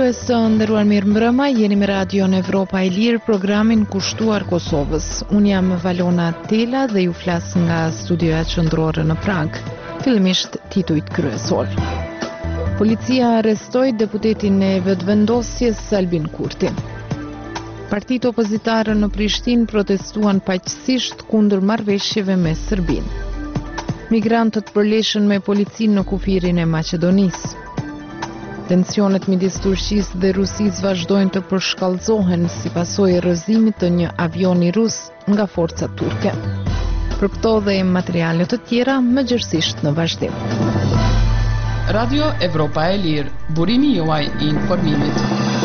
Dëgjues të nderuar mirëmbrëma, jeni me Radion Evropa e Lirë, programin kushtuar Kosovës. Unë jam Valona Tela dhe ju flas nga studioja qendrore në Prag. Fillimisht titujt kryesor. Policia arrestoi deputetin e vetëvendosjes Albin Kurti. Partitë opozitare në Prishtinë protestuan paqësisht kundër marrëveshjeve me Serbinë. Migrantët përleshën me policinë në kufirin e Maqedonisë. Tensionet midis Turqisë dhe Rusisë vazhdojnë të përshkallëzohen si pasojë e rrëzimit të një avioni rus nga forcat turke. Për këto dhe materiale të tjera, më gjërësisht në vazhdim. Radio Evropa e Lirë, burimi juaj i informimit.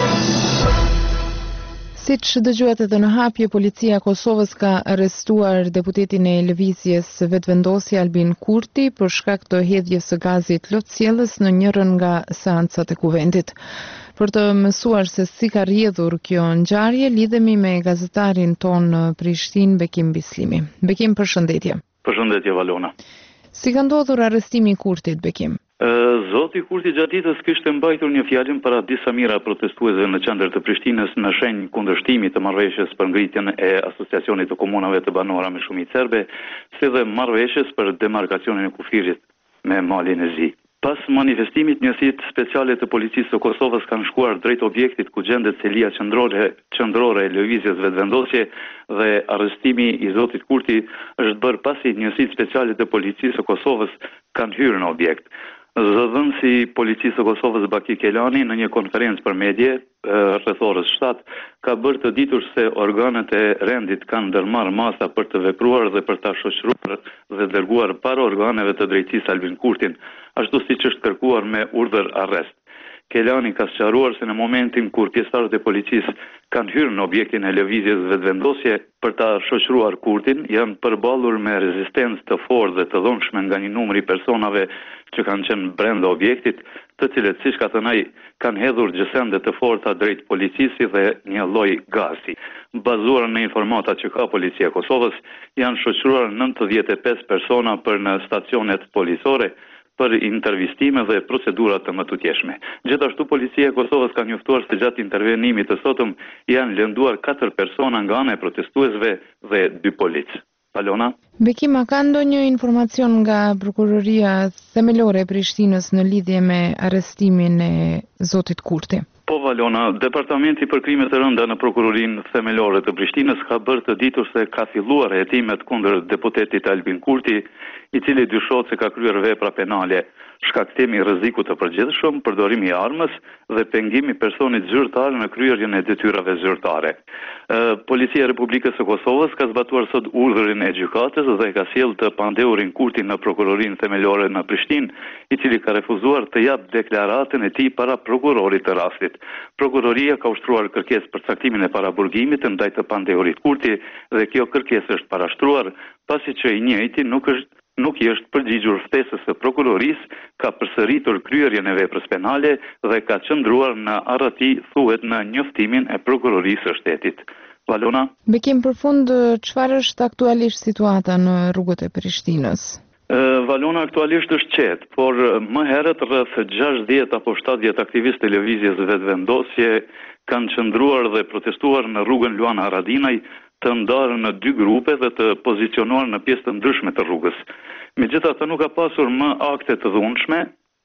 Siç dëgjuat edhe në hapje, policia e Kosovës ka arrestuar deputetin e lëvizjes vetëvendosje Albin Kurti për shkak të hedhjes së gazit lotësjellës në njërin nga seancat e kuventit. Për të mësuar se si ka rrjedhur kjo ngjarje, lidhemi me gazetarin ton në Prishtinë, Bekim Bislimi. Bekim, përshëndetje. Përshëndetje, Valona. Si ka ndodhur arrestimi i Kurtit, Bekim? Zoti Kurti gjatë ditës kishte mbajtur një fjalë para disa mijëra protestuesve në qendër të Prishtinës në shenjë kundërshtimit të marrëveshjes për ngritjen e asociacionit të komunave të banora me shumicë serbe, si dhe marrëveshjes për demarkacionin e kufirit me malin e Zi. Pas manifestimit, njësitë speciale të policisë të Kosovës kanë shkuar drejt objektit ku gjendet celia qendrore e lëvizjes vetëvendosje dhe arrestimi i zotit Kurti është bërë pasi njësitë speciale të policisë të Kosovës kanë hyrë në objekt. Zëdhënësi i policisë të Kosovës Baki Kelani në një konferencë për medje rreth orës 7 ka bërë të ditur se organet e rendit kanë ndërmarrë masa për të vepruar dhe për ta shoqëruar dhe dërguar para organeve të drejtësisë Albin Kurtin, ashtu siç është kërkuar me urdhër arrest. Kelani ka sqaruar se në momentin kur pjesëtarët e policisë kanë hyrë në objektin e lëvizjes vetëvendosje për ta shoqëruar Kurtin, janë përballur me rezistencë të fortë dhe të dhunshme nga një numër i personave që kanë qenë brenda objektit, të cilët, siç ka thënë ai, kanë hedhur gjësende të forta drejt policisë dhe një lloj gazi. Bazuar në informata që ka policia e Kosovës, janë shoqëruar 95 persona për në stacionet policore për intervistime dhe procedura të mëtutjeshme. Gjithashtu, policia e Kosovës ka njoftuar se gjatë intervenimit të sotëm janë lënduar 4 persona nga ana e protestuesve dhe 2 policë. Palona? Bekim, a ka ndonjë informacion nga prokuroria themelore e Prishtinës në lidhje me arrestimin e zotit Kurti? Po, Valona, Departamenti për krime të rënda në prokurorinë themelore të Prishtinës ka bërë të ditur se ka filluar hetimet kundër deputetit Albin Kurti, i cili dyshohet se ka kryer vepra penale, shkaktimi i rrezikut të përgjithshëm, përdorimi i armës dhe pengimi personit zyrtar në kryerjen e detyrave zyrtare. Policia e Republikës së Kosovës ka zbatuar sot urdhrin e gjykatës dhe ka sjellë të pandeurin Kurtin në prokurorinë themelore në Prishtinë, i cili ka refuzuar të japë deklaratën e tij para prokurorit të rastit. Prokuroria ka ushtruar kërkesë për caktimin e paraburgimit ndaj të pandeurit Kurti dhe kjo kërkesë është parashtruar pasi që i njëjti nuk i është përgjigjur ftesës së prokurorisë, ka përsëritur kryerjen e veprës penale dhe ka qëndruar në arrati, thuhet në njoftimin e prokurorisë së shtetit. Valona? Bekim, për fund, çfarë është aktualisht situata në rrugët e Prishtinës? Valona, aktualisht është qetë, por më herët rreth 60 apo 70 aktivistë të lëvizjes vetëvendosje kanë qëndruar dhe protestuar në rrugën Luan Haradinaj, të ndarë në 2 grupe dhe të pozicionuar në pjesë të ndryshme të rrugës. Megjithatë, nuk ka pasur më akte të dhunshme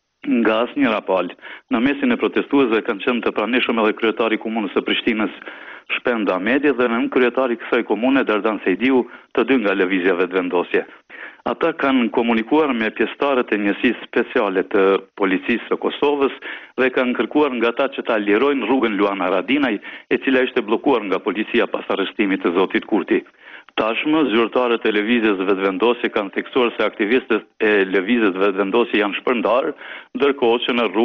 nga asnjëra palë. Në mesin e protestuesve kanë qenë të pranishëm edhe kryetari i komunës së Prishtinës Shpend Ahmeti dhe nën kryetari i kësaj komune Dardan Sejdiu, të dy nga lëvizja vetëvendosje. Ata kanë komunikuar me pjesëtarët e njësisë speciale të policisë së Kosovës dhe kanë kërkuar nga ata që ta lirojnë rrugën Luan Haradinaj, e cila ishte bllokuar nga policia pas arrestimit të zotit Kurti. Tashmë, zyrtarët e lëvizjes vetëvendosje kanë theksuar se aktivistët e lëvizjes vetëvendosje janë shpërndarë, ndërkohë që në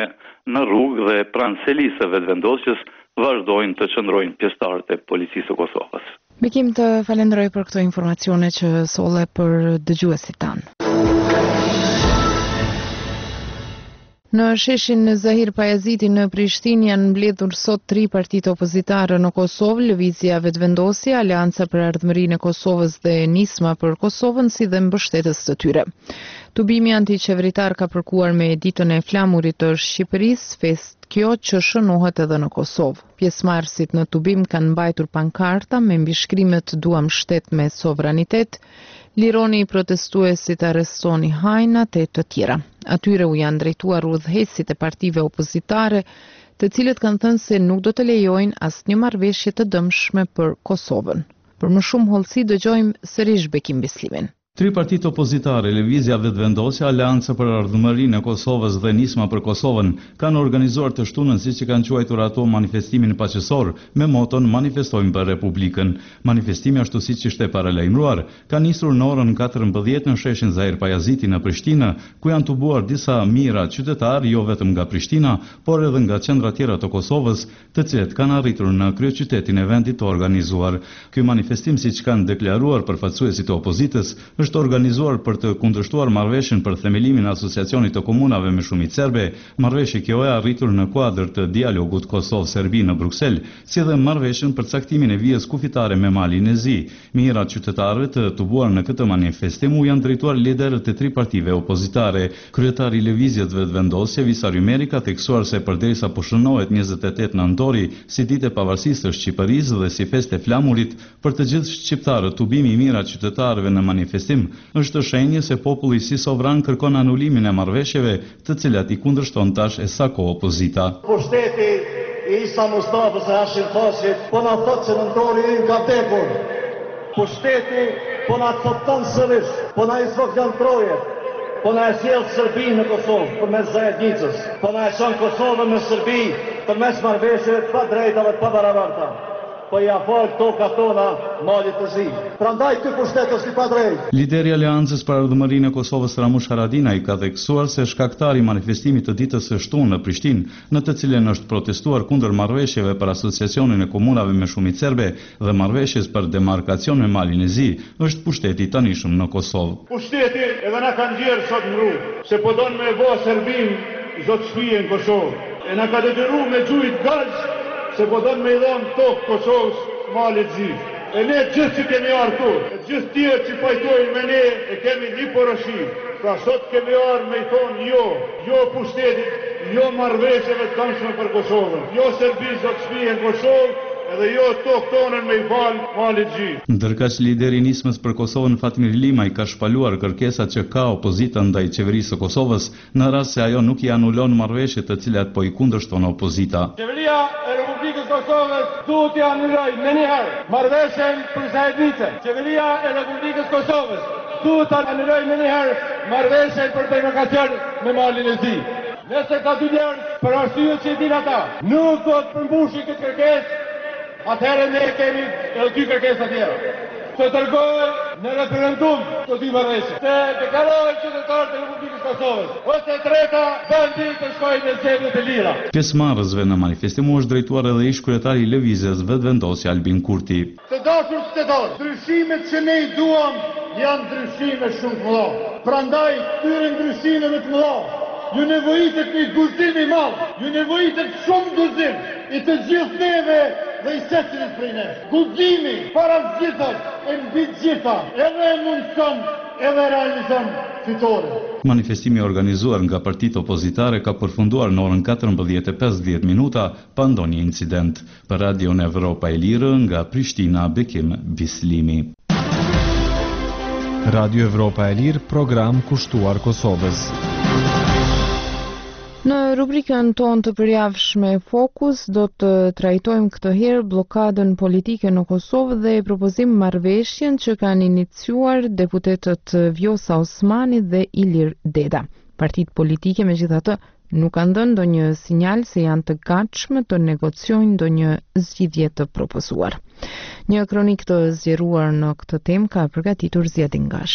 rrugë dhe pranë selisë së vetëvendosjes vazhdojnë të qëndrojnë pjesëtarët e policisë së Kosovës. Bekim, të falenderoj për këto informacione që solle për dëgjuesit tanë. Në sheshin Zahir Pajaziti në Prishtinë janë mbledhur sot 3 partitë opozitare në Kosovë, Lëvizja Vetëvendosja, Aleanca për Ardhmërinë e Kosovës dhe Nisma për Kosovën, si dhe mbështetës të tyre. Tubimi antiqeveritar ka përkuar me ditën e flamurit të Shqipërisë, fest kjo që shënohet edhe në Kosovë. Pjesëmarrësit në tubim kanë mbajtur pankarta me mbishkrimet "Duam shtet me sovranitet", "Lironi protestuesit, arrestoni hajnat" e të tjera. Atyre u janë drejtuar udhëheqësit e partive opozitare, të cilët kanë thënë se nuk do të lejojnë asnjë marrëveshje të dëmshme për Kosovën. Për më shumë hollësi dëgjojmë sërish Bekim Bislimin. 3 partitë opozitare, Lëvizja Vetëvendosja, Aleanca për Ardhmërinë e Kosovës dhe Nisma për Kosovën, kanë organizuar të shtunën siç e kanë quajtur ato manifestimin paqësor me moton "Manifestojmë për Republikën". Manifestimi, ashtu siç ishte paralajmëruar, ka nisur në orën 14 në sheshin Zahir Pajaziti në Prishtinë, ku janë tubuar disa mijëra qytetarë jo vetëm nga Prishtina, por edhe nga qendra tjera të Kosovës, të cilët kanë arritur në kryeqytetin e vendit të organizuar. Ky manifestim, siç kanë deklaruar përfaqësuesit e opozitës, është organizuar për të kundërshtuar marrëveshjen për themelimin e Asociacionit të Komunave me Shumicë Serbe, marrëveshje kjo e arritur në kuadër të dialogut Kosovë-Serbi në Bruksel, si dhe marrëveshjen për caktimin e vijës kufitare me malin e zi. Mijëra qytetarëve të tubuar në këtë manifestim u janë drejtuar liderët e 3 partive opozitare. Kryetari i Lëvizjes Vetëvendosje, Visar Ymeri, ka theksuar se përderisa po shënohet 28 nëntori si ditë e pavarësisë së Shqipërisë dhe si festë e flamurit, për të gjithë shqiptarët tubimi i mijëra qytetarëve në manifestim është shenjë se populli si sovran kërkon anulimin e marrëveshjeve, të cilat i kundërshton tash e sa kohë opozita. Pushteti i Isa Mustafës e Hashim Thashit po na thotë se nëntori i ka vdekur. Pushteti po na thotë sërish, po na izvoglon trojet, po na e sjell Serbinë në Kosovë përmes zajednicës, po na e çon Kosovën në Serbi përmes marrëveshjeve të padrejtave të pabarabarta. Po ja fal toka tona malit të zi. Prandaj ky pushtet është i padrejtë. Lideri i Aleancës për Ardhmërinë e Kosovës Ramush Haradinaj ka theksuar se shkaktari i manifestimit të ditës së shtunë në Prishtinë, në të cilën është protestuar kundër marrëveshjeve për Asociacionin e Komunave me Shumicë Serbe dhe marrëveshjes për demarkacion me malin e zi, është pushteti i tanishëm në Kosovë. Pushteti edhe na ka nxjerrë sot në rrugë, se po don me vë Serbinë zotësvije në Kosovë. E na ka detyruar me gjujt galç se po don me i dhonë tokë Kosovës malit zi. E ne gjithë që kemi arë tu, e gjithë tjerë që pajtojnë me ne, e kemi një poroshi. Pra sot kemi arë me i thonë jo pushtetit, jo marrëveshjeve të këndshme për Kosovën, jo Serbi zotësvije në Kosovë, edhe jo tokë tonën me i falë malit zi. Ndërkaq lideri i Nismës për Kosovën Fatmir Limaj ka shpaluar kërkesat që ka opozita ndaj qeverisë së Kosovës në rast se ajo nuk i anulon marrëveshjet të cilat po i kundërshton opozita. Qeveria e Republikës Kosovës duhet të anulojë menjëherë marrëveshjen për zajednicën. Qeveria e Republikës Kosovës duhet të anulojë menjëherë marrëveshjen për demarkacion me malin e zi. Nëse ka dy njerëz për arsye që din ata, nuk do të përmbushin këtë kërkesë, atëherë ne kemi edhe 2 kërkesa tjera. Të dërgohet në referendum të dy marrëveshje, të deklarohen qytetarët e Republikës Kosovës, ose treta vendi të shkojnë në zgjedhje të lira. Pjesëmarrësve në manifestim u është drejtuar edhe ish kryetari i Lëvizjes Vetëvendosja Albin Kurti. Të dashur qytetarë, ndryshimet që ne i duam janë ndryshime shumë të mëdha. Prandaj këtyre ndryshimeve të mëdha ju nevojitet një guzim i madh, ju nevojitet shumë guzim i të gjithë neve dhe i secilit prej ne. Guzimi para gjithas e mbi gjitha, edhe e mundson, edhe realizon fitore. Manifestimi organizuar nga partitë opozitare ka përfunduar në orën 14:50 minuta pa ndonjë incident. Për Radio Evropa e Lirë nga Prishtina, Bekim Bislimi. Radio Evropa e Lirë, program kushtuar Kosovës. Në rubrikën tonë të përjavshme Fokus do të trajtojmë këtë herë blokadën politike në Kosovë dhe propozim marrëveshjen që kanë iniciuar deputetët Vjosa Osmani dhe Ilir Deda. Partitë politike megjithatë nuk kanë dhënë ndonjë sinjal se janë të gatshme të negociojnë ndonjë zgjidhje të propozuar. Një kronik të zgjeruar në këtë temë ka përgatitur Zjedin Gashi.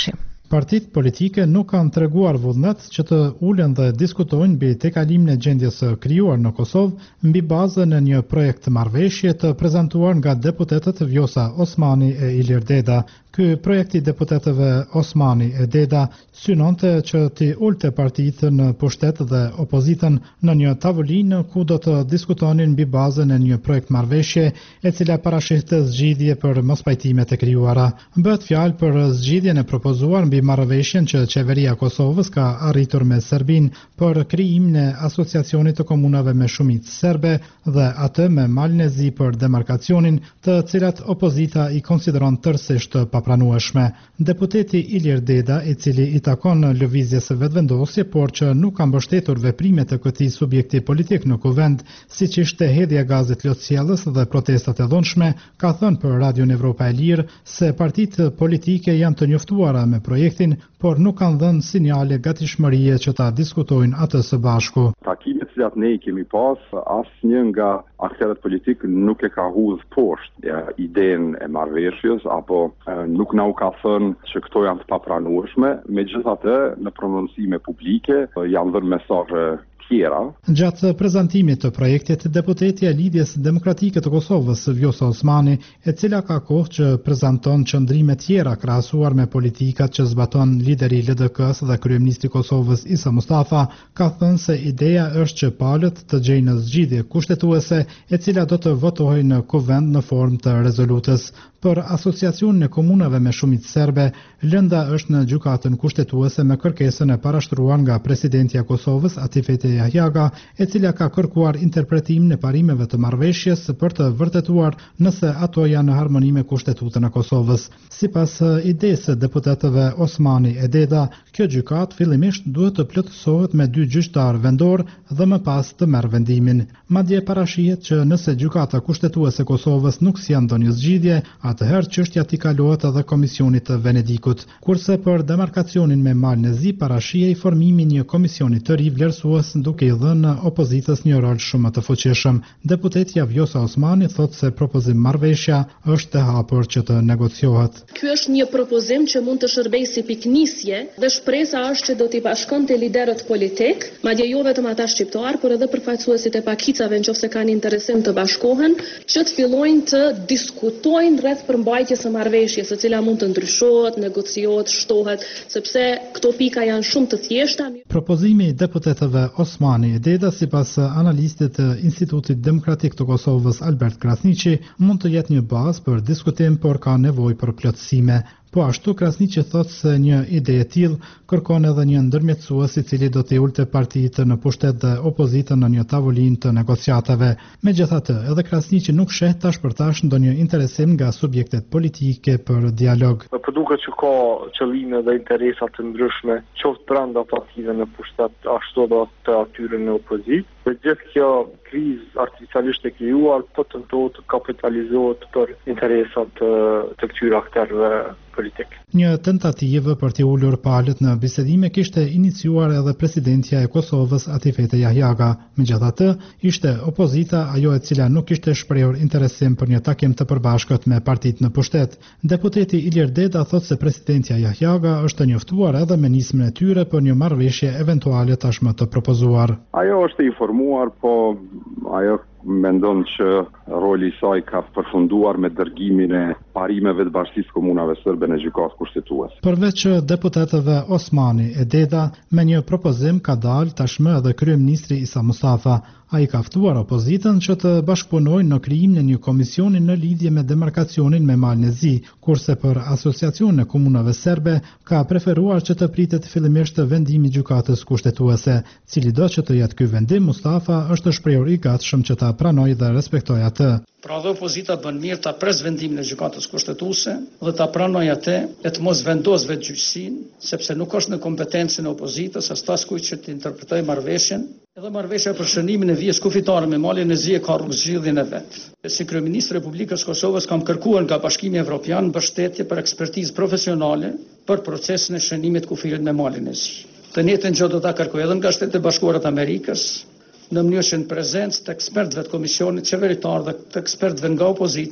Partitë politike nuk kanë treguar vullnet që të ulen dhe diskutojnë mbi tejkalimin e gjendjes së krijuar në Kosovë mbi bazën e një projekt marrëveshje të prezantuar nga deputetët Vjosa Osmani e Ilir Deda. Ky projekt i deputetëve Osmani e Deda synonte që t'i ulte partitë në pushtet dhe opozitën në një tavolinë ku do të diskutonin mbi bazën e një projekt marrëveshje e cila parashihte zgjidhje për mospajtimet e krijuara. Bëhet fjalë për zgjidhjen e propozuar mbi marrëveshjen që qeveria e Kosovës ka arritur me Serbinë për krijimin e asociacionit të komunave me shumicë serbe dhe atë me Malin e Zi për demarkacionin, të cilat opozita i konsideron tërësisht të papranueshme. Deputeti Ilir Deda, i cili i takon lëvizjes së vetëvendosje, por që nuk ka mbështetur veprimet e këtij subjekti politik në kuvend, siç ishte hedhja e gazit lotësjellës dhe protestat e dhunshme, ka thënë për Radion Evropa e Lirë se partitë politike janë të njoftuara me projektin, por nuk kanë dhënë sinjale gatishmërie që ta diskutojnë atë së bashku. Takimet që ne i kemi pas, asnjë nga aktorët politik nuk e ka hudhur poshtë idenë e marrëveshjes apo nuk na u ka thënë që këto janë të papranueshme. Megjithatë, në prononcime publike janë dhënë mesazhe tjera. Gjatë prezantimit të projektit, deputetja e Lidhjes Demokratike të Kosovës, Vjosa Osmani, e cila ka kohë që prezanton qëndrime tjera krahasuar me politikat që zbaton lideri i LDK-s dhe kryeministri i Kosovës Isa Mustafa, ka thënë se ideja është që palët të gjejnë në zgjidhje kushtetuese e cila do të votohej në kuvend në formë të rezolutës. Për asociacionin e komunave me shumicë serbe, lënda është në gjykatën kushtetuese me kërkesën e parashtruar nga presidenti i Kosovës Atifete Jahjaga, e cila ka kërkuar interpretimin e parimeve të marrëveshjes për të vërtetuar nëse ato janë në harmoni me Kushtetutën e Kosovës. Sipas idesë së deputetëve Osmani e Deda, kjo gjykatë fillimisht duhet të plotësohet me 2 gjyqtar vendor dhe më pas të merr vendimin. Madje parashihet që nëse gjykata kushtetuese e Kosovës nuk sjell ndonjë zgjidhje, atëherë çështja t'i kalohet edhe Komisionit të Venedikut. Kurse për demarkacionin me Malin e Zi parashihej formimi një komisioni të ri vlerësues duke i dhënë opozitës një rol shumë të fuqishëm. Deputetja Vjosa Osmani thotë se propozim marrëveshja është e hapur që të negociohet. Ky është një propozim që mund të shërbejë si piknisje dhe shpresa është që do t'i bashkonte liderët politik, madje jo vetëm ata shqiptar, por edhe përfaqësuesit e pakicave nëse kanë interesim të bashkohen, që të fillojnë të diskutojnë rreth përmbajtjes së marrëveshjes, e cila mund të ndryshohet, negociohet, shtohet, sepse këto pika janë shumë të thjeshta. Propozimi i deputetëve Osmani e Deda, sipas analistit të Institutit Demokratik të Kosovës Albert Krasniqi, mund të jetë një bazë për diskutim, por ka nevojë për plotësime. Po ashtu Krasniqi thotë se një ide e tillë kërkon edhe një ndërmjetësues i cili do t'i ulte partitë në pushtet dhe opozitën në një tavolinë të negociatave. Megjithatë, edhe Krasniqi nuk sheh tash për tash ndonjë interesim nga subjektet politike për dialog. Po duket që ka qëllime dhe interesa të ndryshme, qoftë brenda partive në pushtet ashtu edhe të atyre në opozitë. Dhe gjithë kjo krizë artificialisht e krijuar po tentohet të kapitalizohet për interesat të këtyre aktorëve politik. Një tentativë për t'i ulur palët në bisedime kishte iniciuar edhe presidentja e Kosovës Atifete Jahjaga. Megjithatë, ishte opozita ajo e cila nuk kishte shprehur interesim për një takim të përbashkët me partitë në pushtet. Deputeti Ilir Deda thotë se presidentja Jahjaga është njoftuar edhe me nismën e tyre për një marrëveshje eventuale tashmë të propozuar. Ajo është informuar, po ajo mendon që roli i saj ka përfunduar me dërgimin e parimeve të Bashkisë Komunave Serbe në gjykatë kushtetuese. Përveç deputetëve Osmani e Deda, me një propozim ka dalë tashmë edhe kryeministri Isa Mustafa. Ai ka ftuar opozitën që të bashkëpunojnë në krijimin e një komisioni në lidhje me demarkacionin me Malin e Zi, kurse për asociacionin e komunave serbe ka preferuar që të pritet fillimisht vendimi i gjykatës kushtetuese. Cili do që të jetë ky vendim, Mustafa është shprehur i gatshëm që ta pranojë dhe respektojë atë. Pra dhe opozita bën mirë ta pres vendimin e gjykatës kushtetuese dhe ta pranojë atë e të mos vendos vetgjyqësinë, sepse nuk është në kompetencën e opozitës as taskujt që të interpretojë marrëveshjen. Edhe marrëveshja për shënimin e vijës kufitare me Malin e Zi ka rrugëzgjidhjen e vet. Si kryeministri i Republikës Kosovës kam kërkuar nga Bashkimi Evropian mbështetje për ekspertizë profesionale për procesin e shënimit kufirit me Malin e Zi. Të njëjtën gjë do ta kërkoj edhe nga Shtetet e Bashkuara të Amerikës, në mënyrë që në prezencë të ekspertëve të Komisionit Qeveritar dhe të ekspertëve nga opozita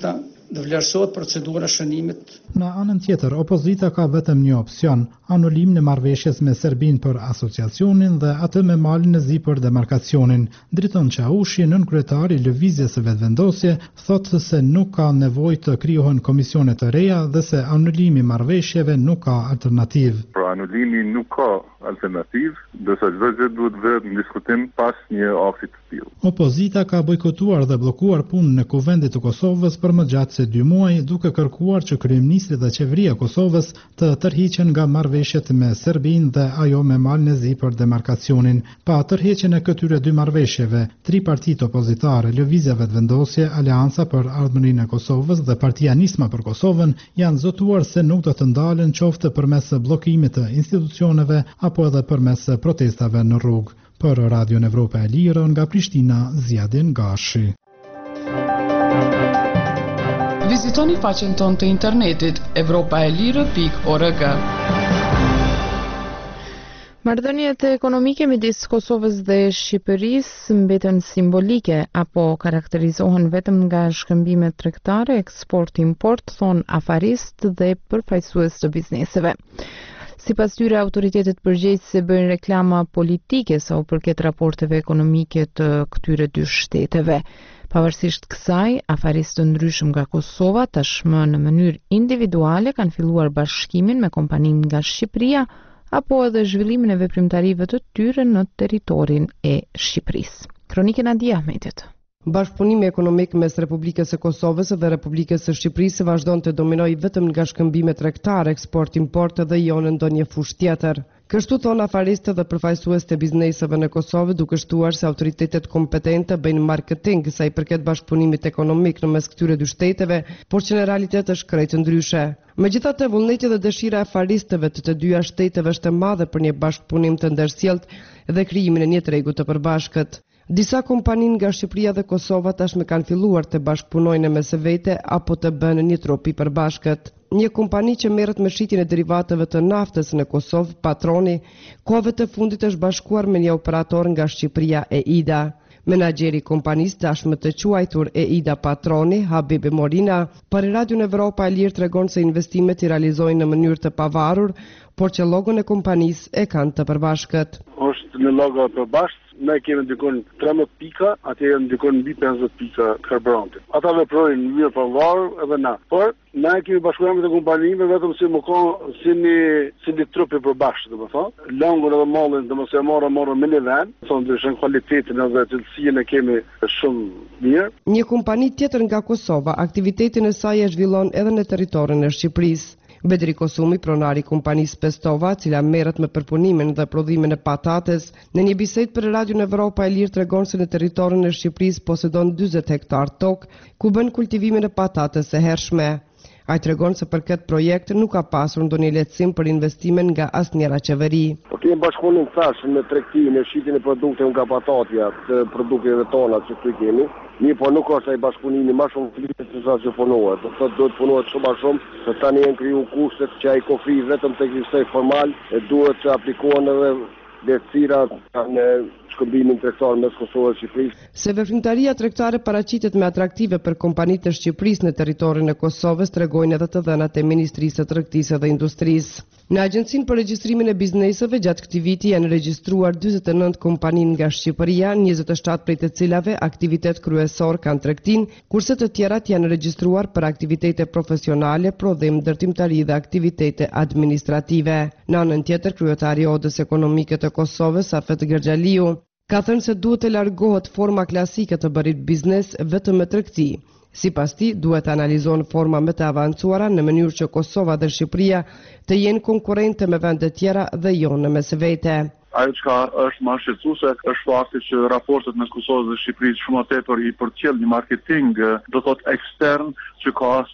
dhe vlerësohet procedura shënimit. Në anën tjetër, opozita ka vetëm një opsion, anulim në marrëveshjes me Serbinë për asociacionin dhe atë me Malin e Zi për demarkacionin. Driton Çaushi, nënkryetari i lëvizjes së vetëvendosje, thotë se nuk ka nevojë të krijohen komisione të reja dhe se anulimi i marrëveshjeve nuk ka alternativë. Pra anulimi nuk ka alternativë, ndërsa çdo gjë duhet vëret në diskutim pas një akti të tillë. Opozita ka bojkotuar dhe bllokuar punën e Kuvendit të Kosovës për më gjatë se 2 muaj, duke kërkuar që kryeministri dhe qeveria e Kosovës të tërhiqen nga marrëveshjet me Serbinë dhe ajo me Malin e Zi për demarkacionin. Pa tërheqjen e këtyre 2 marrëveshjeve, 3 partitë opozitare, Lëvizja Vetëvendosje, Aleanca për Ardhmërinë e Kosovës dhe Partia Nisma për Kosovën janë zotuar se nuk do të ndalen qoftë përmes bllokimit të institucioneve apo edhe përmes protestave në rrugë. Për Radion Evropa e Lirë, nga Prishtina, Zjadin Gashi. Vizitoni faqen tonë të internetit evropaelire.org. Marrëdhëniet ekonomike midis Kosovës dhe Shqipërisë mbeten simbolike apo karakterizohen vetëm nga shkëmbimet tregtare, eksport-import, thon afaristë dhe përfaqësues të bizneseve. Sipas tyre, autoritetet përgjegjëse bëjnë reklama politike sa u përket raporteve ekonomike të këtyre 2 shteteve. Pavarësisht kësaj, afaristë të ndryshëm nga Kosova tashmë në mënyrë individuale kanë filluar bashkimin me kompaninë nga Shqipëria apo edhe zhvillimin e veprimtarive të tyre në territorin e Shqipërisë. Kronikën Adi Ahmetit. Bashkëpunimi ekonomik mes Republikës së Kosovës dhe Republikës së Shqipërisë vazhdon të dominojë vetëm nga shkëmbime tregtare, eksport-import dhe jo në ndonjë fushë tjetër. Kështu thon afaristët dhe përfaqësues të bizneseve në Kosovë, duke shtuar se autoritetet kompetente bëjnë marketing sa i përket bashkëpunimit ekonomik në mes këtyre 2 shteteve, por që në realitet është krejt ndryshe. Megjithatë, vullneti dhe dëshira e afaristëve të 2 shteteve është e madhe për një bashkëpunim të ndërsjellët dhe krijimin e një tregu të përbashkët. Disa kompaninë nga Shqipëria dhe Kosova tashmë kanë filluar të bashkëpunojnë me së vete apo të bënë një trup i përbashkët. Një kompani që merret me shitjen e derivateve të naftës në Kosovë, Patroni, kohëve të fundit është bashkuar me një operator nga Shqipëria, EIDA. Menaxheri i kompanisë tashmë të quajtur EIDA Patroni, Habib Morina, për Radion Evropa e Lirë tregon se investimet i realizojnë në mënyrë të pavarur, por që logon e kompanisë e kanë të përbashkët. Është në logo të përbashkët. Ne kemi ndikon 13 pika, atje janë ndikon mbi 50 pika karburanti. Ata veprojnë në mënyrë pavarur edhe na. Por ne kemi bashkuar me të kompanive vetëm si një trup i përbashkët, domethënë. Langun edhe mallin domosë morën me nivel, thonë ndryshon cilëtetin edhe cilësinë e kemi shumë mirë. Një kompani tjetër nga Kosova, aktivitetin e saj e zhvillon edhe në territorin e Shqipërisë. Bedri Kosumi, pronari i kompanisë Pestova, cila merret me përpunimin dhe prodhimin e patates, në një bisedë për Radion Evropa e Lirë tregon se në territorin e Shqipërisë posedon 40 hektar tokë ku bën kultivimin e patates së hershme. Ai tregon se për këtë projekt nuk ka pasur ndonjë lehtësim për investimin nga asnjëra qeveri. Po kemi bashkëpunim tash me tregtimin e shitjen e produkteve nga patatja, të produkteve tona që këtu kemi. Mirë, po nuk është ai bashkëpunimi më shumë flitet se sa që punohet. Do thotë duhet punohet shumë më shumë, se tani janë kriju kushtet që ai kofri vetëm tek ekzistoj formal e duhet të aplikohen edhe lehtësira në shkëmbimin tregtar mes Kosovës dhe Shqipërisë. Se veprimtaria tregtare paraqitet me atraktive për kompanitë e Shqipërisë në territorin e Kosovës, tregojnë edhe të dhënat e Ministrisë së Tregtisë dhe Industrisë. Në Agjencinë për Regjistrimin e Bizneseve gjatë këtij viti janë regjistruar 49 kompani nga Shqipëria, 27 prej të cilave aktivitet kryesor kanë tregtin, kurse të tjerat janë regjistruar për aktivitete profesionale, prodhim, ndërtimtari dhe aktivitete administrative. Në anën tjetër, kryetari i Odës Ekonomike të Kosovës, Afet Gerxhaliu, ka thënë se duhet të largohet forma klasike të bërit biznes vetëm me tregti. Sipas tij, duhet të analizohen forma më të avancuara në mënyrë që Kosova dhe Shqipëria të jenë konkurrente me vende tjera dhe jo në mes vete. Ajo që është më shqetësuese është fakti që raportet mes Kosovës dhe Shqipërisë shumë më tepër i përcjell një marketing, do thotë ekstern, që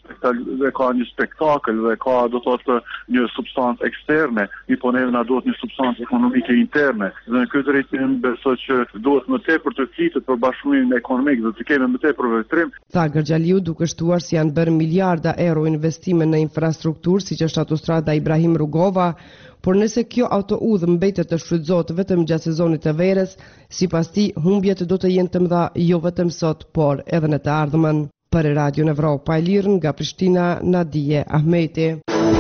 ka një spektakël dhe ka do thotë një substancë eksterne, po neve na duhet një substancë ekonomike interne. Dhe në këtë drejtim besoj që duhet më tepër të flitet për bashkëpunimin ekonomik dhe të kemi më tepër veprim. Tha Gerxhaliu, duke shtuar se janë bërë miliarda euro investime në infrastrukturë, siç është autostrada Ibrahim Rugova, por nëse kjo autoudhë mbetet të shfrytëzohet vetëm gjatë sezonit të verës, sipas tij humbjet do të jenë të mëdha jo vetëm sot, por edhe në të ardhmen. Për Radio Evropa e Lirë nga Prishtina, Nadije Ahmeti.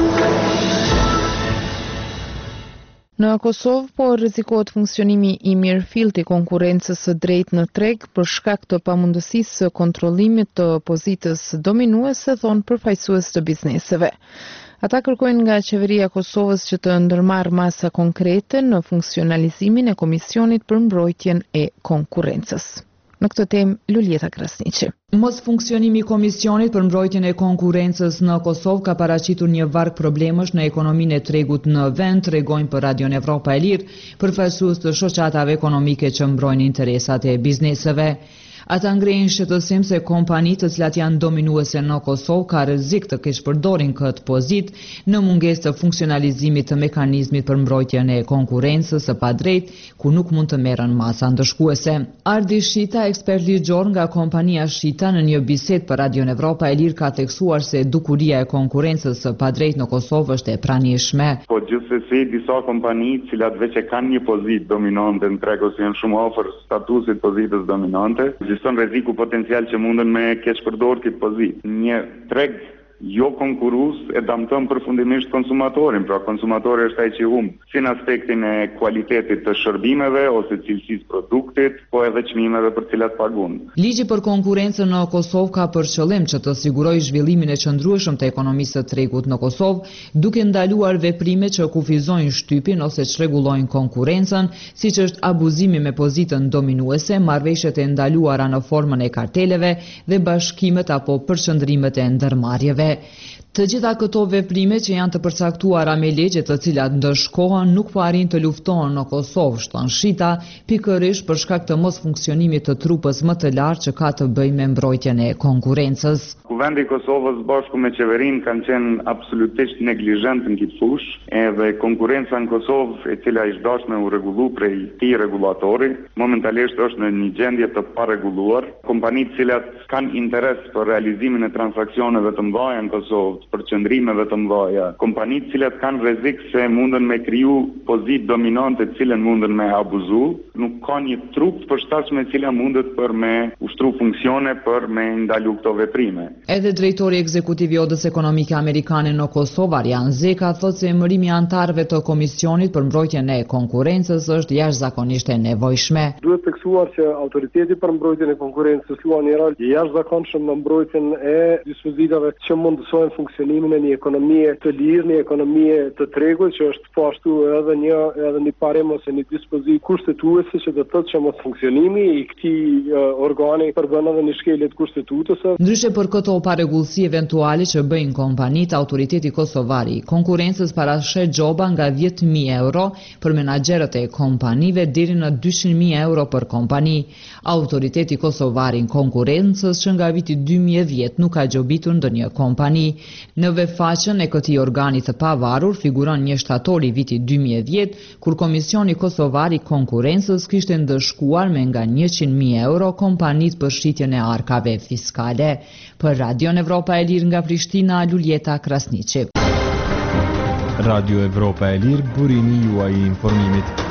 Në Kosovë po rrezikohet funksionimi I mirëfillt I konkurrencës së drejtë në treg për shkak të pamundësisë së kontrollimit të pozitës dominuese, thon përfaqësues të bizneseve. Ata kërkojnë nga qeveria e Kosovës që të ndërmarrë masa konkrete në funksionalizimin e Komisionit për mbrojtjen e konkurrencës. Në këtë temë, Luljeta Krasniqi. Mos funksionimi I Komisionit për mbrojtjen e konkurrencës në Kosovë ka paraqitur një varg problemësh në ekonominë e tregut në vend, tregojnë për Radio Evropa e Lirë, përfaqësues të shoqatave ekonomike që mbrojnë interesat e bizneseve. Ata ngrejnë shqetësim se kompanitë të cilat janë dominuese në Kosovë ka rrezik të keq përdorin këtë pozitë në mungesë të funksionalizimit të mekanizmit për mbrojtjen e konkurrencës së padrejtë, ku nuk mund të merren masa ndëshkuese. Ardi Shita, ekspert ligjor nga kompania Shita, në një bisedë për Radio Evropa e Lirë ka theksuar se dukuria e konkurrencës së padrejtë në Kosovë është e pranishme. Po gjithsesi disa kompani të cilat veç e kanë një pozitë dominante në treg ose janë shumë afër statusit pozitës dominante, ekziston rreziku potencial që mundën me keq përdorë këtë pozitë. Një treg jo konkurrues e dëmton përfundimisht konsumatorin, pra konsumatori është ai që humb si në aspektin e kualitetit të shërbimeve ose cilësisë produktit, po edhe çmimeve për cilat pagun. Ligji për konkurrencën në Kosovë ka për qëllim që të sigurojë zhvillimin e qëndrueshëm të ekonomisë së tregut në Kosovë, duke ndaluar veprime që kufizojnë shtypin ose çrregullojnë konkurrencën, siç është abuzimi me pozitën dominuese, marrëveshjet e ndaluara në formën e karteleve dhe bashkimet apo përqendrimet e ndërmarrjeve. Të gjitha këto veprime që janë të përcaktuara me ligje të cilat ndëshkohen nuk po arrin të luftohen në Kosovë, shton Shita, pikërisht për shkak të mos funksionimit të trupës më të lartë që ka të bëjë me mbrojtjen e konkurrencës. Kuvendi I Kosovës bashku me qeverinë kanë qenë absolutisht neglizhent në këtë fushë, edhe konkurrenca në Kosovë, e cila ishte dashur me u rregullu prej këtij rregullatori, momentalisht është në një gjendje të parregulluar. Kompanitë të cilat kanë interes për realizimin e transaksioneve të mëdha në Kosovë, për qëndrimeve të mëdha, kompanitë të cilat kanë rrezik se mundën me kriju pozitë dominante të cilën mundën me abuzu, nuk ka një trup të përshtatshëm e cila mundet për me ushtru funksione për me ndalu këto veprime. Edhe drejtori ekzekutiv I Odës Ekonomike Amerikane në Kosovë, Arjan Zeka, thotë se emërimi I antarëve të Komisionit për mbrojtjen e konkurrencës është jashtëzakonisht e nevojshme. Duhet theksuar që autoriteti për mbrojtjen e konkurrencës luan një rol jashtëzakonshëm në mbrojtjen e dispozitave që mundësojnë funksionimin e një ekonomie të lirë, një ekonomie të tregut, që është po ashtu edhe një parim ose një dispozitë kushtetuese që do të thotë që mos funksionimi I këtij organi përbën edhe një shkelje të kushtetutëse. Ndryshe për këto parregullsi eventuale që bëjnë kompanitë, autoriteti kosovar I konkurrencës parashet gjoba nga 10.000 euro për menaxherët e kompanive deri në 200.000 euro për kompani. Autoriteti kosovar I konkurrencës që nga viti 2010 nuk ka gjobitur ndonjë kompani. Në vefaqen e këtij organi të pavarur figuron një shtator I vitit 2010, kur Komisioni Kosovar I konkurrencës kishte ndëshkuar me nga 100.000 euro kompanitë për shitjen e arkave fiskale. Për Radio Evropa e Lirë nga Prishtina, Luljeta Krasniqi. Radio Evropa e Lirë, burimi juaj I informimit.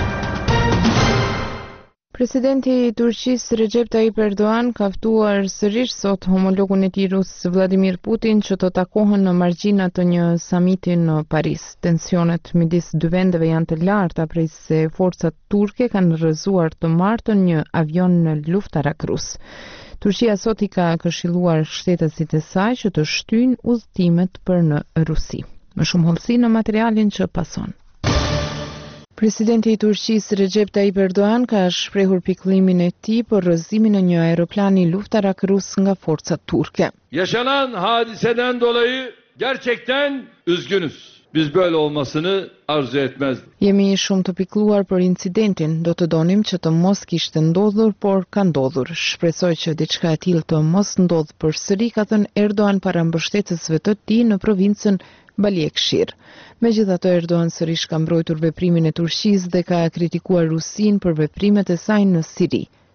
Presidenti I Turqisë Recep Tayyip Erdogan ka ftuar sërish sot homologun e tij rus Vladimir Putin që të takohen në margjina të një samiti në Paris. Tensionet midis dy vendeve janë të larta prej se forcat turke kanë rrëzuar të martën një avion në luftarak rus. Turqia sot I ka këshilluar shtetësit e saj që të shtyjnë udhëtimet për në Rusi. Më shumë hollësi në materialin që pason. Presidenti I Turqisë Recep Tayyip Erdogan ka shprehur pikëllimin e tij për rrëzimin e një aeroplani luftarak rus nga forcat turke. Yaşanan hadiseden dolayı gerçekten üzgünüz. Biz böyle olmasını arzu etmezdik. Jemi shumë të pikëlluar për incidentin, do të donim që të mos kishte ndodhur, por ka ndodhur. Shpresoj që diçka e tillë të mos ndodh përsëri, ka thënë Erdogan para mbështetësve të tij në provincën Balikshir. Megjithatë, Erdogan sërish ka mbrojtur veprimin e Turqisë dhe ka kritikuar Rusinë për veprimet e saj në Siri.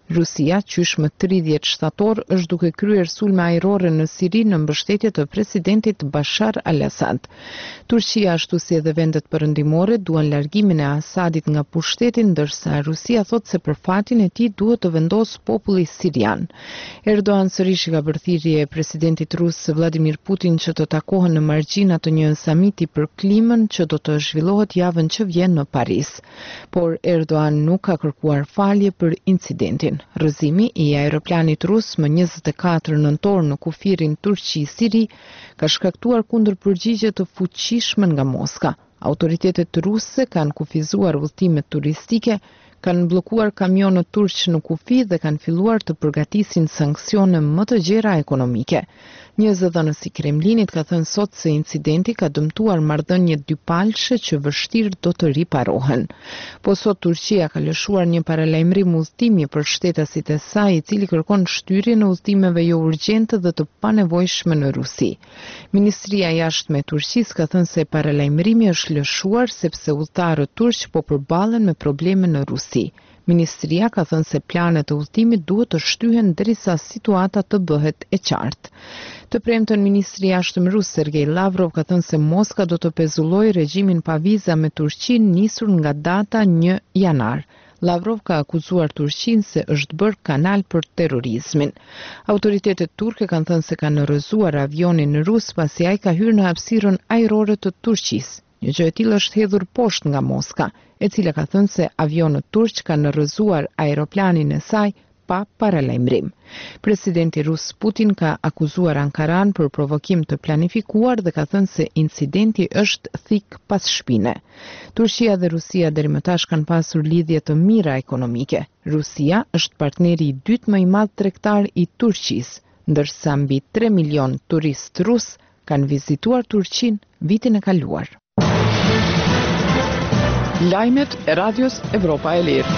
Rusia, qysh më 30 shtator, është duke kryer sulme ajrore në Siri në mbështetje të presidentit Bashar al-Assad. Turqia ashtu si edhe vendet perëndimore duan largimin e Asadit nga pushteti, ndërsa Rusia thot se për fatin e tij duhet të vendos populli sirian. Erdogan sërish ka bërë thirrje presidentit rus Vladimir Putin që të takohen në margjina të një samiti për klimën që do të zhvillohet javën që vjen në Paris. Por Erdogan nuk ka kërkuar falje për incidentin. Rrëzimi i aeroplanit rus më 24 nëntor në kufirin Turqi-Siri ka shkaktuar kundërpërgjigje të fuqishme nga Moska. Autoritetet ruse kanë kufizuar udhëtimet turistike, kanë bllokuar kamionët turq në kufi dhe kanë filluar të përgatisin sanksione më të gjera ekonomike. Një zëdhënës i Kremlinit ka thënë sot se incidenti ka dëmtuar marrëdhënie dypalëshe që vështirë do të riparohen. Po sot Turqia ka lëshuar një paralajmërim udhëtimi për shtetasit e saj, i cili kërkon shtyrjen e udhëtimeve jo urgjente dhe të panevojshme në Rusi. Ministria e Jashtme e Turqisë ka thënë se paralajmërimi është lëshuar sepse udhëtarët turq po përballen me probleme në Rusi. Ministria ka thënë se planet e udhëtimit duhet të shtyhen derisa situata të bëhet e qartë. Të premten Ministri i Jashtëm rus Sergej Lavrov ka thënë se Moska do të pezullojë regjimin pa viza me Turqinë nisur nga data 1 janar. Lavrov ka akuzuar Turqinë se është bërë kanal për terrorizmin. Autoritetet turke kanë thënë se kanë rrëzuar avionin rus pasi ai ka hyrë në hapësirën ajrore të Turqisë. Një gjë e tillë është hedhur poshtë nga Moska, e cila ka thënë se avionët turq kanë rrëzuar aeroplanin e saj pa paralajmërim. Presidenti rus Putin ka akuzuar Ankaran për provokim të planifikuar dhe ka thënë se incidenti është thik pas shpine. Turqia dhe Rusia deri më tash kanë pasur lidhje të mira ekonomike. Rusia është partneri i dytë më i madh tregtar i Turqisë, ndërsa mbi 3 milion turistë rus kanë vizituar Turqinë vitin e kaluar. Lajmet e Radios Evropa e Lirë.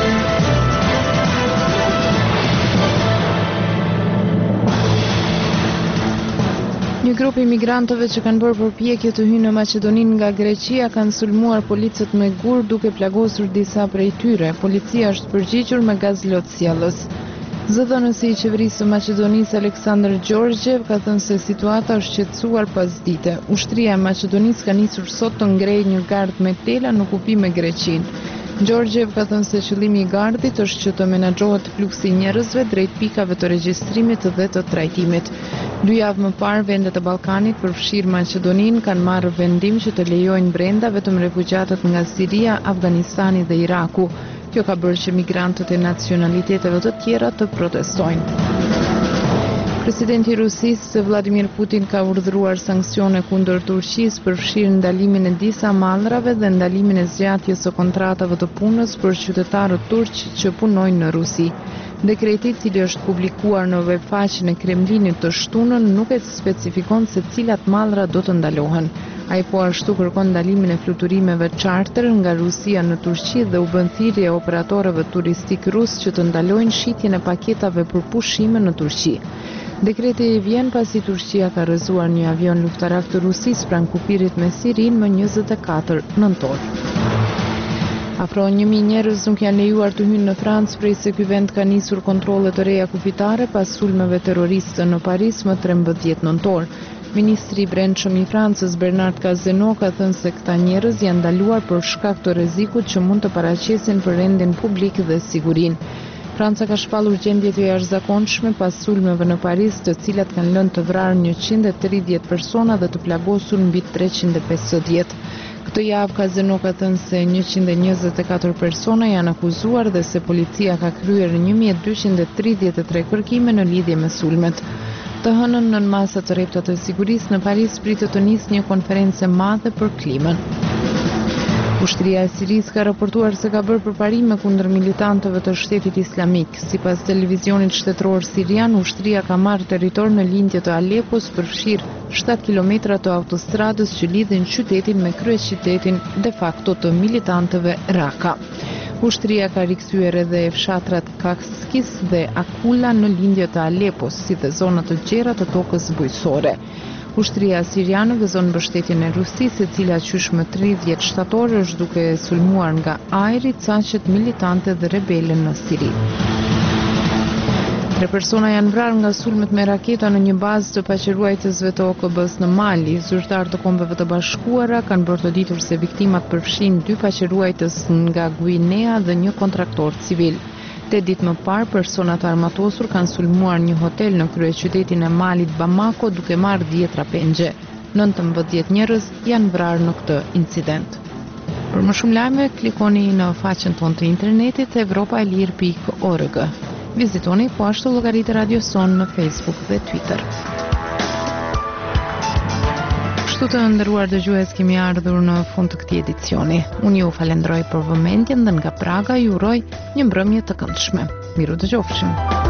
Një grup imigrantëve që kanë bërë përpjekje të hyjnë në Maqedoninë nga Greqia kanë sulmuar policët me gur duke plagosur disa prej tyre. Policia është përgjigjur me gaz lotësjellës. Zëdhënësi i qeverisë së Maqedonisë Aleksandar Gjorgjev ka thënë se situata është qetësuar pas dite. Ushtria e Maqedonisë ka nisur sot të ngrejë një gard me tela në kufi me Greqinë. Gjorgjev ka thënë se qëllimi i gardit është që të menaxhohet fluksi i njerëzve drejt pikave të regjistrimit dhe të trajtimit. 2 javë më parë, vendet e Ballkanit, përfshirë Maqedoninë, kanë marrë vendim që të lejojnë brenda vetëm refugjatët nga Siria, Afganistani dhe Iraku. Kjo ka bërë që migrantët e nacionaliteteve të tjera të protestojnë. Presidenti i Rusisë Vladimir Putin ka urdhëruar sanksione kundër Turqisë, përfshirë ndalimin e disa mallrave dhe ndalimin e zgjatjes së kontratave të punës për qytetarët turq që punojnë në Rusi. Dekreti, i cili është publikuar në webfaqen e Kremlinit të shtunën, nuk e specifikon se cilat mallra do të ndalohen. Ai po ashtu kërkon ndalimin e fluturimeve charter nga Rusia në Turqi dhe u bën thirrje operatorëve turistik rus që të ndalojnë shitjen e paketave për pushime në Turqi. Dekreti vjen pasi Turqia ka rrëzuar një avion luftarak të Rusisë pranë kufirit me Sirin më 24 nëntor. Afro 1000 njerëz nuk janë lejuar të hyjnë në Francë prej se ky vend ka nisur kontrolle të reja kufitare pas sulmeve terroriste në Paris më 13 nëntor. Ministri i Brendshëm i Francës Bernard Cazeneuve ka thënë se këta njerëz janë ndaluar për shkak të rrezikut që mund të paraqesin për rendin publik dhe sigurinë. Franca ka shpallur gjendje të jashtëzakonshme pas sulmeve në Paris, të cilat kanë lënë të vrarë 130 persona dhe të plagosur mbi 350. Këtë javë Cazeneuve ka thënë se 124 persona janë akuzuar dhe se policia ka kryer 1233 kërkime në lidhje me sulmet. Të hënën nën masa të rrepta të sigurisë në Paris pritet të nisë një konferencë e madhe për klimën. Ushtria e Sirisë ka raportuar se ka bërë përparime kundër militantëve të Shtetit Islamik. Sipas televizionit shtetëror sirian, ushtria ka marrë territor në lindje të Alepos, përfshirë 7 kilometra të autostradës që lidhin qytetin me kryeqytetin de facto të militantëve Raqqa. Ushtria ka rikthyer edhe fshatrat Kakskis dhe Akula në lindje të Alepos, si dhe zonat të gjera të tokës bujqësore. Ushtria siriane gëzon mbështetjen e Rusisë, e cila qysh më 30 shtator është duke sulmuar nga ajri caqet militante dhe rebele në Siri. 3 persona janë vrarë nga sulmet me raketa në një bazë të paqëruajtësve të OKB-s në Mali. Zyrtarë të Kombeve të Bashkuara kanë bërë të ditur se viktimat përfshin 2 paqëruajtës nga Guinea dhe një kontraktor civil. 8 ditë më parë, persona të armatosur kanë sulmuar një hotel në kryeqytetin e Malit Bamako duke marrë 10 rapengje. 19 njerëz janë vrarë në këtë incident. Për më shumë lajme, klikoni në faqen tonë të internetit evropaelir.org. Vizitoni po ashtu llogaritë Radio Son në Facebook dhe Twitter. Kështu të nderuar dëgjues, kemi ardhur në fund të këtij edicioni. Unë ju falenderoj për vëmendjen dhe nga Praga ju uroj një mbrëmje të këndshme. Miru dëgjofshim.